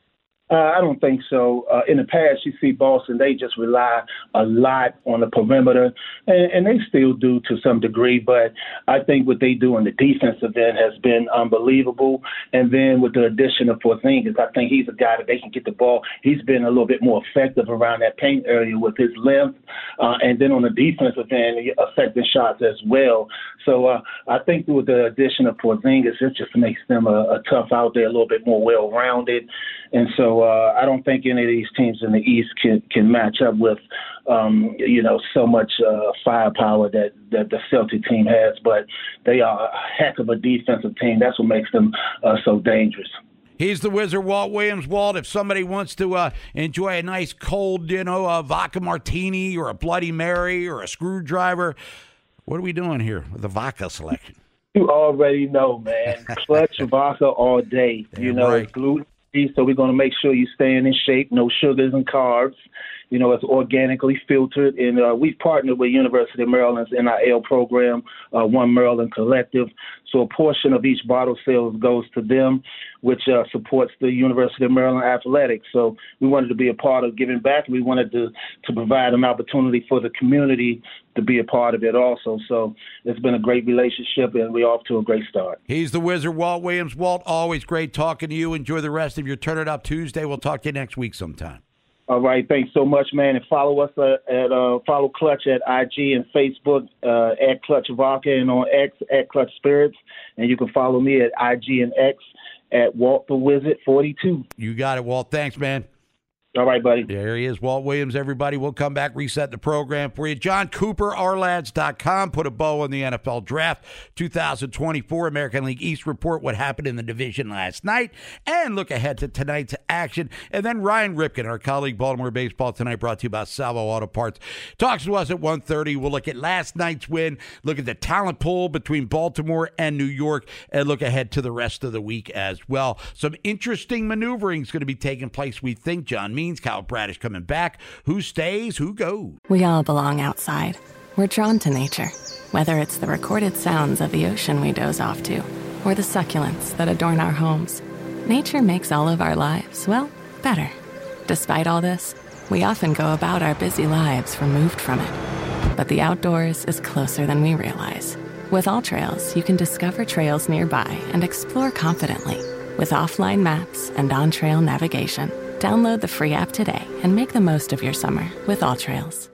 Speaker 16: Uh, I don't think so. Uh, in the past, you see Boston, they just rely a lot on the perimeter, and, and they still do to some degree, but I think what they do on the defensive end has been unbelievable. And then with the addition of Porzingis, I think he's a guy that they can get the ball. He's been a little bit more effective around that paint area with his length, uh, and then on the defensive end, affecting shots as well. So uh, I think with the addition of Porzingis, it just makes them a, a tough out there, a little bit more well-rounded. And so uh, I don't think any of these teams in the East can, can match up with, um, you know, so much uh, firepower that, that the Celtic team has. But they are a heck of a defensive team. That's what makes them uh, so dangerous.
Speaker 7: He's the Wizard, Walt Williams. Walt, if somebody wants to uh, enjoy a nice cold, you know, a vodka martini or a Bloody Mary or a screwdriver, what are we doing here with the vodka selection?
Speaker 16: You already know, man. Clutch vodka all day.
Speaker 7: Damn
Speaker 16: you know,
Speaker 7: right.
Speaker 16: It's gluten. So we're going to make sure you're staying in shape, no sugars and carbs. You know, it's organically filtered. And uh, we've partnered with University of Maryland's N I L program, uh, One Maryland Collective. So a portion of each bottle sales goes to them, which uh, supports the University of Maryland athletics. So we wanted to be a part of giving back. We wanted to, to provide an opportunity for the community to be a part of it also. So it's been a great relationship, and we're off to a great start.
Speaker 7: He's the Wizard, Walt Williams. Walt, always great talking to you. Enjoy the rest of your Turn It Up Tuesday. We'll talk to you next week sometime.
Speaker 16: All right, thanks so much, man. And follow us uh, at uh, follow Clutch at I G and Facebook uh, at Clutch Vodka, and on X at Clutch Spirits. And you can follow me at I G and X at Walt the Wizard forty-two.
Speaker 7: You got it, Walt. Thanks, man.
Speaker 16: All right, buddy.
Speaker 7: There he is, Walt Williams, everybody. We'll come back, reset the program for you. John Cooper, R Lads dot com, put a bow on the N F L Draft two thousand twenty-four American League East report, what happened in the division last night, and look ahead to tonight's action. And then Ryan Ripken, our colleague, Baltimore Baseball Tonight, brought to you by Salvo Auto Parts, talks to us at one thirty. We'll look at last night's win, look at the talent pool between Baltimore and New York, and look ahead to the rest of the week as well. Some interesting maneuvering is going to be taking place, we think, John Means. Kyle Bradish coming back. Who stays? Who goes?
Speaker 13: We all belong outside. We're drawn to nature, whether it's the recorded sounds of the ocean we doze off to, or the succulents that adorn our homes. Nature makes all of our lives, well, better. Despite all this, we often go about our busy lives removed from it. But the outdoors is closer than we realize. With All Trails, you can discover trails nearby and explore confidently. With offline maps and on-trail navigation, download the free app today and make the most of your summer with All Trails.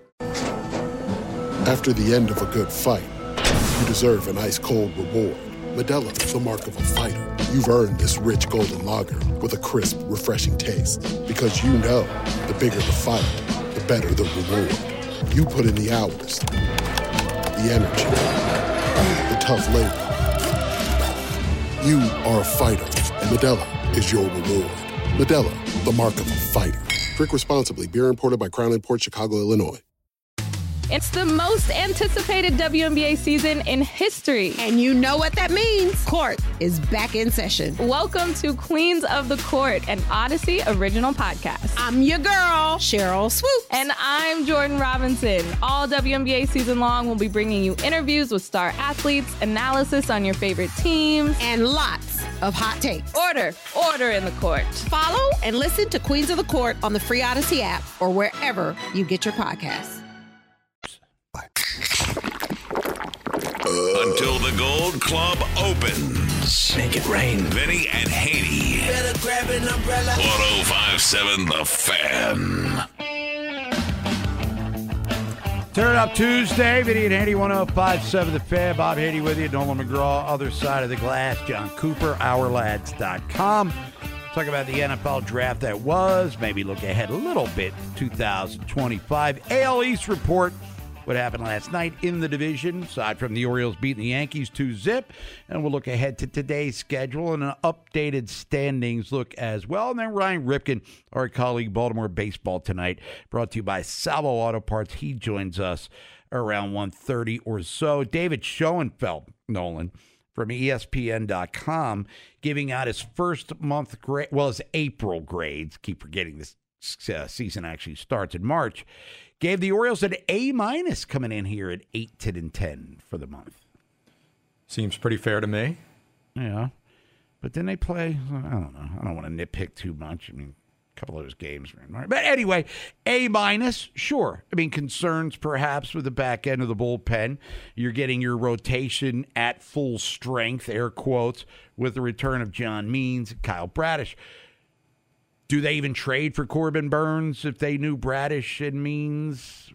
Speaker 14: After the end of a good fight, you deserve an ice-cold reward. Modelo is the mark of a fighter. You've earned this rich golden lager with a crisp, refreshing taste. Because you know, the bigger the fight, the better the reward. You put in the hours, the energy, the tough labor. You are a fighter, and Modelo is your reward. Modelo, the mark of a fighter. Drink responsibly. Beer imported by Crown Imports, Chicago, Illinois.
Speaker 17: It's the most anticipated W N B A season in history.
Speaker 18: And you know what that means. Court is back in session.
Speaker 17: Welcome to Queens of the Court, an Odyssey original podcast.
Speaker 18: I'm your girl, Cheryl Swoops.
Speaker 17: And I'm Jordan Robinson. All W N B A season long, we'll be bringing you interviews with star athletes, analysis on your favorite teams,
Speaker 18: and lots of hot takes.
Speaker 17: Order, order in the court.
Speaker 18: Follow and listen to Queens of the Court on the free Odyssey app or wherever you get your podcasts.
Speaker 5: until the Gold Club opens.
Speaker 19: Make it rain.
Speaker 5: Vinny and Haney.
Speaker 19: Better grab an umbrella.
Speaker 5: one oh five point seven The Fan.
Speaker 7: Turn Up Tuesday, Vinny and Haney, one oh five point seven The Fan. Bob Haney with you, Nolan McGraw, other side of the glass. John Cooper, our lads dot com. Talk about the N F L draft that was. Maybe look ahead a little bit, two thousand twenty-five. A L East report. What happened last night in the division, aside from the Orioles beating the Yankees two zip. And we'll look ahead to today's schedule and an updated standings look as well. And then Ryan Ripken, our colleague, Baltimore Baseball Tonight, brought to you by Salvo Auto Parts. He joins us around one thirty or so. David Schoenfeld, Nolan, from E S P N dot com, giving out his first month grade, well, his April grades. Keep forgetting this uh, season actually starts in March. Gave the Orioles an A minus coming in here at eight, ten, and ten for the month.
Speaker 9: Seems pretty fair to me.
Speaker 7: Yeah. But then they play, I don't know. I don't want to nitpick too much. I mean, a couple of those games were in March. But anyway, A minus, sure. I mean, concerns perhaps with the back end of the bullpen. You're getting your rotation at full strength, air quotes, with the return of John Means, Kyle Bradish. Do they even trade for Corbin Burns if they knew Bradish and Means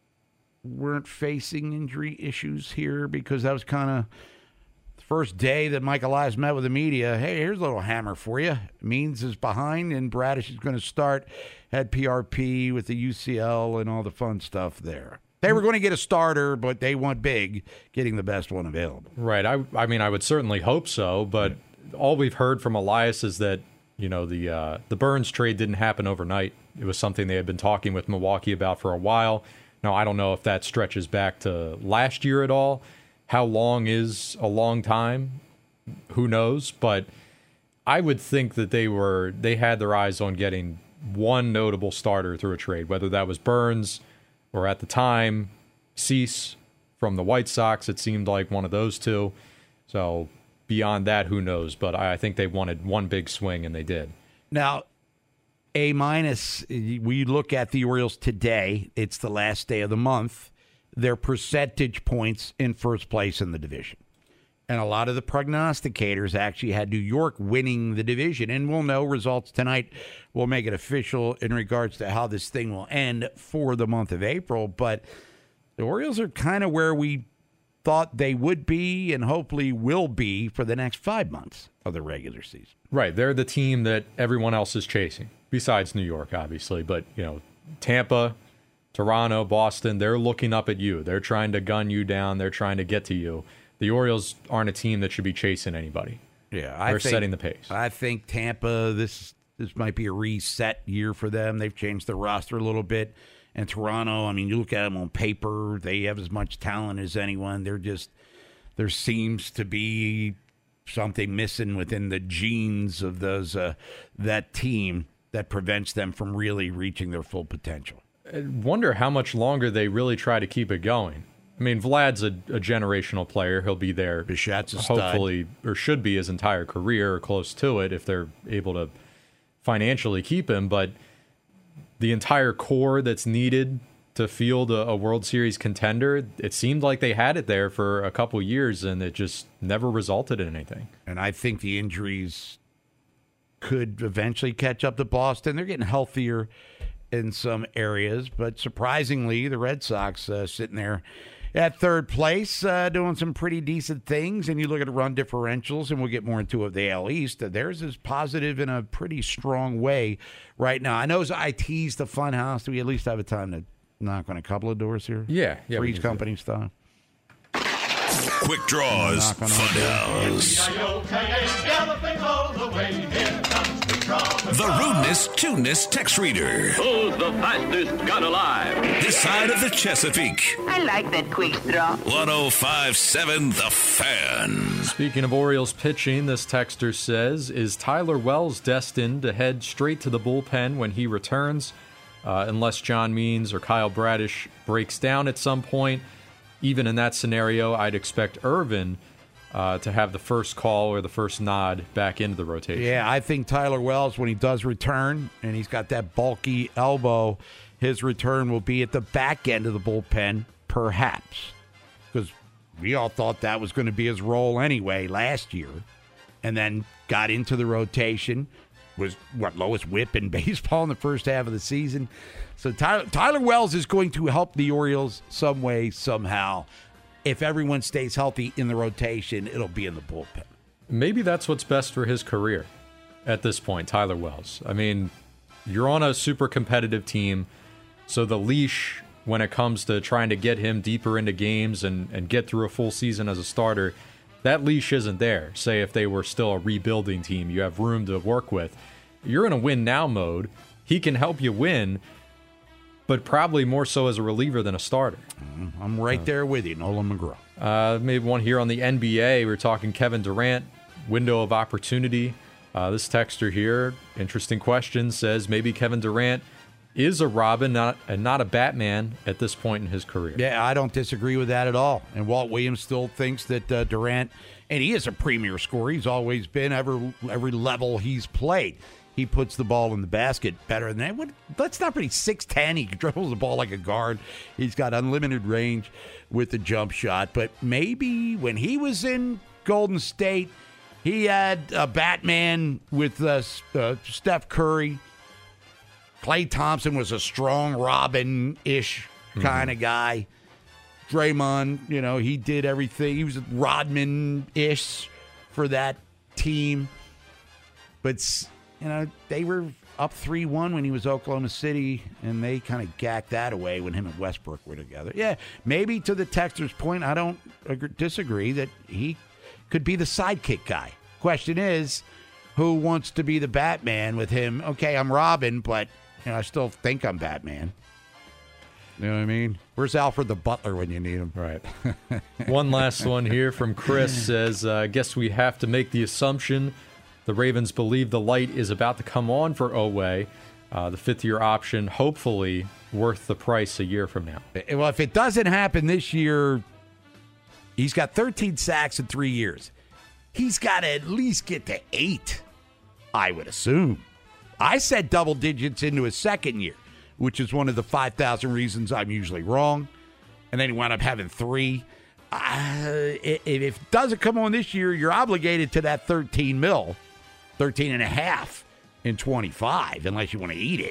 Speaker 7: weren't facing injury issues here? Because that was kind of the first day that Mike Elias met with the media. Hey, here's a little hammer for you. Means is behind, and Bradish is going to start. Had P R P with the U C L and all the fun stuff there. They were going to get a starter, but they went big, getting the best one available.
Speaker 9: Right. I, I mean, I would certainly hope so, but all we've heard from Elias is that You know, the uh, the Burns trade didn't happen overnight. It was something they had been talking with Milwaukee about for a while. Now, I don't know if that stretches back to last year at all. How long is a long time? Who knows? But I would think that they were they had their eyes on getting one notable starter through a trade, whether that was Burns or at the time Cease from the White Sox. It seemed like one of those two. So beyond that, who knows? But I think they wanted one big swing, and they did.
Speaker 7: Now, A minus, we look at the Orioles today. It's the last day of the month. Their percentage points in first place in the division. And a lot of the prognosticators actually had New York winning the division. And we'll know results tonight. We'll make it official in regards to how this thing will end for the month of April. But the Orioles are kind of where we thought they would be and hopefully will be for the next five months of the regular season.
Speaker 9: Right. They're the team that everyone else is chasing, besides New York, obviously. But, you know, Tampa, Toronto, Boston, they're looking up at you. They're trying to gun you down. They're trying to get to you. The Orioles aren't a team that should be chasing anybody.
Speaker 7: Yeah, I
Speaker 9: They're
Speaker 7: think,
Speaker 9: setting the pace.
Speaker 7: I think Tampa, this this might be a reset year for them. They've changed their roster a little bit. And Toronto, I mean, you look at them on paper, they have as much talent as anyone. They're just, there seems to be something missing within the genes of those uh, that team that prevents them from really reaching their full potential.
Speaker 9: I wonder how much longer they really try to keep it going. I mean, Vlad's a, a generational player. He'll be there,
Speaker 7: Bichat's a
Speaker 9: hopefully, or should be his entire career or close to it if they're able to financially keep him. But the entire core that's needed to field a, a World Series contender, it seemed like they had it there for a couple years, and it just never resulted in anything.
Speaker 7: And I think the injuries could eventually catch up to Boston. They're getting healthier in some areas, but surprisingly, the Red Sox uh, sitting there at third place, uh, doing some pretty decent things. And you look at the run differentials, and we'll get more into it, the A L East. Theirs is positive in a pretty strong way right now. I know as I tease the fun house, do we at least have a time to knock on a couple of doors here?
Speaker 9: Yeah. yeah
Speaker 7: For each company style.
Speaker 5: Quick draws, Funhouse. The Rudeness Tuneness text reader.
Speaker 20: Who's the fastest gun alive?
Speaker 5: This side of the Chesapeake.
Speaker 21: I like that quick draw.
Speaker 5: one oh five point seven The Fan.
Speaker 9: Speaking of Orioles pitching, this texter says, is Tyler Wells destined to head straight to the bullpen when he returns? Uh, unless John Means or Kyle Bradish breaks down at some point. Even in that scenario, I'd expect Irvin uh, to have the first call or the first nod back into the rotation.
Speaker 7: Yeah, I think Tyler Wells, when he does return, and he's got that bulky elbow, his return will be at the back end of the bullpen, perhaps. Because we all thought that was going to be his role anyway last year, and then got into the rotation, was, what, lowest whip in baseball in the first half of the season. So Tyler, Tyler Wells is going to help the Orioles some way, somehow. If everyone stays healthy in the rotation, it'll be in the bullpen.
Speaker 9: Maybe that's what's best for his career at this point, Tyler Wells. I mean, you're on a super competitive team, so the leash when it comes to trying to get him deeper into games and, and get through a full season as a starter, that leash isn't there. Say if they were still a rebuilding team, you have room to work with. You're in a win-now mode. He can help you win, but probably more so as a reliever than a starter.
Speaker 7: I'm right there with you, Nolan McGraw.
Speaker 9: Uh, maybe one here on the N B A. We're talking Kevin Durant, window of opportunity. Uh, this texter here, interesting question, says maybe Kevin Durant is a Robin not, and not a Batman at this point in his career.
Speaker 7: Yeah, I don't disagree with that at all. And Walt Williams still thinks that uh, Durant, and he is a premier scorer. He's always been every, every level he's played. He puts the ball in the basket better than that. What, that's not pretty. six ten. He dribbles the ball like a guard. He's got unlimited range with the jump shot. But maybe when he was in Golden State, he had a Batman with uh, uh, Steph Curry. Klay Thompson was a strong Robin-ish kind of mm-hmm. guy. Draymond, you know, he did everything. He was Rodman-ish for that team. But, you know, they were up three one when he was Oklahoma City, and they kind of gacked that away when him and Westbrook were together. Yeah, maybe to the texter's point, I don't agree, disagree that he could be the sidekick guy. Question is, who wants to be the Batman with him? Okay, I'm Robin, but you know, I still think I'm Batman. You know what I mean? Where's Alfred the Butler when you need him?
Speaker 9: Right. One last one here from Chris says, uh, I guess we have to make the assumption the Ravens believe the light is about to come on for Oweh. Uh, the fifth-year option, hopefully worth the price a year from now.
Speaker 7: Well, if it doesn't happen this year, he's got thirteen sacks in three years. He's got to at least get to eight, I would assume. I said double digits into his second year, which is one of the five thousand reasons I'm usually wrong. And then he wound up having three. Uh, if it doesn't come on this year, you're obligated to that thirteen mil, thirteen and a half in twenty-five, unless you want to eat it.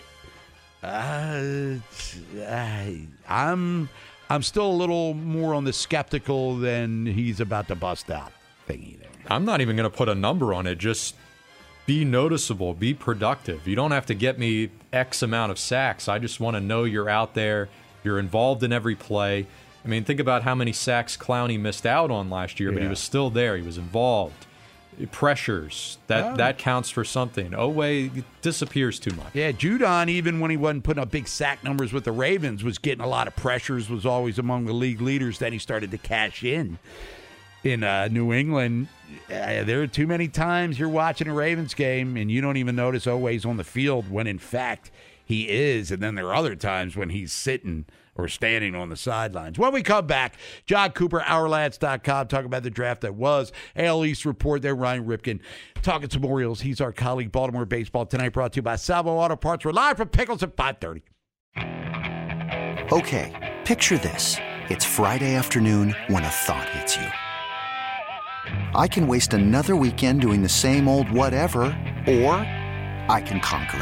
Speaker 7: Uh, I, I'm, I'm still a little more on the skeptical than he's about to bust out thingy there.
Speaker 9: I'm not even going to put a number on it. Just be noticeable, be productive. You don't have to get me X amount of sacks. I just want to know you're out there, you're involved in every play. I mean, think about how many sacks Clowney missed out on last year, yeah. but he was still there. He was involved. Pressures, that, oh. that counts for something. Oweh disappears too much.
Speaker 7: Yeah, Judon, even when he wasn't putting up big sack numbers with the Ravens, was getting a lot of pressures, was always among the league leaders. Then he started to cash in. In uh, New England, uh, there are too many times you're watching a Ravens game and you don't even notice Oweh's on the field when, in fact, he is. And then there are other times when he's sitting or standing on the sidelines. When we come back, John Cooper, our lads dot com, talking about the draft that was. A L East report there, Ryan Ripken, talking some Orioles. He's our colleague, Baltimore Baseball Tonight, brought to you by Salvo Auto Parts. We're live from Pickles at five thirty.
Speaker 1: Okay, picture this. It's Friday afternoon when a thought hits you. I can waste another weekend doing the same old whatever, or I can conquer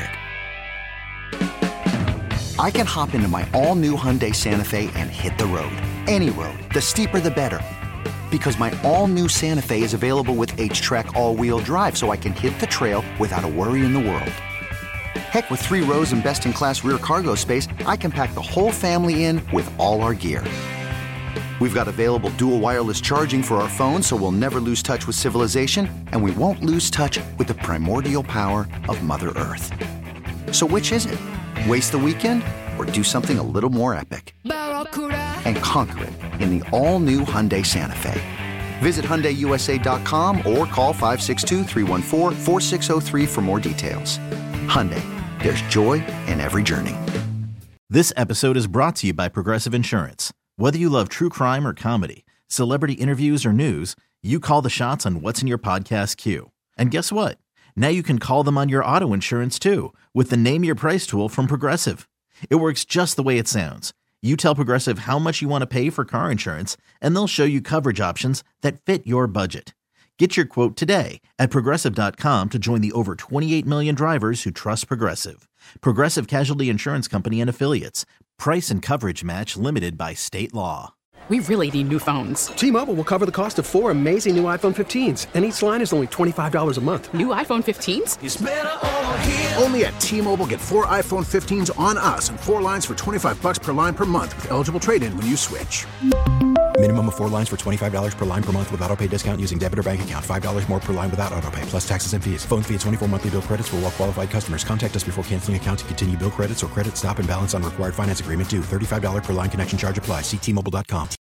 Speaker 1: it. I can hop into my all-new Hyundai Santa Fe and hit the road. Any road. The steeper, the better. Because my all-new Santa Fe is available with H-Track all-wheel drive, so I can hit the trail without a worry in the world. Heck, with three rows and best-in-class rear cargo space, I can pack the whole family in with all our gear. We've got available dual wireless charging for our phones, so we'll never lose touch with civilization, and we won't lose touch with the primordial power of Mother Earth. So which is it? Waste the weekend or do something a little more epic? And conquer it in the all-new Hyundai Santa Fe. Visit Hyundai U S A dot com or call five six two, three one four, four six zero three for more details. Hyundai, there's joy in every journey.
Speaker 4: This episode is brought to you by Progressive Insurance. Whether you love true crime or comedy, celebrity interviews or news, you call the shots on what's in your podcast queue. And guess what? Now you can call them on your auto insurance too with the Name Your Price tool from Progressive. It works just the way it sounds. You tell Progressive how much you want to pay for car insurance, and they'll show you coverage options that fit your budget. Get your quote today at Progressive dot com to join the over twenty-eight million drivers who trust Progressive. Progressive Casualty Insurance Company and Affiliates. Price and coverage match limited by state law.
Speaker 19: We really need new phones.
Speaker 22: T-Mobile will cover the cost of four amazing new iPhone fifteens, and each line is only twenty-five dollars a month.
Speaker 19: New iPhone fifteens?
Speaker 14: It's better over here. Only at T-Mobile, get four iPhone fifteens on us and four lines for twenty-five bucks per line per month with eligible trade-in when you switch.
Speaker 15: Minimum of four lines for twenty-five dollars per line per month with autopay discount using debit or bank account. five dollars more per line without autopay, plus taxes and fees. Phone fee at twenty-four monthly bill credits for well-qualified customers. Contact us before canceling account to continue bill credits or credit stop and balance on required finance agreement due. thirty-five dollars per line connection charge applies. See T Mobile dot com.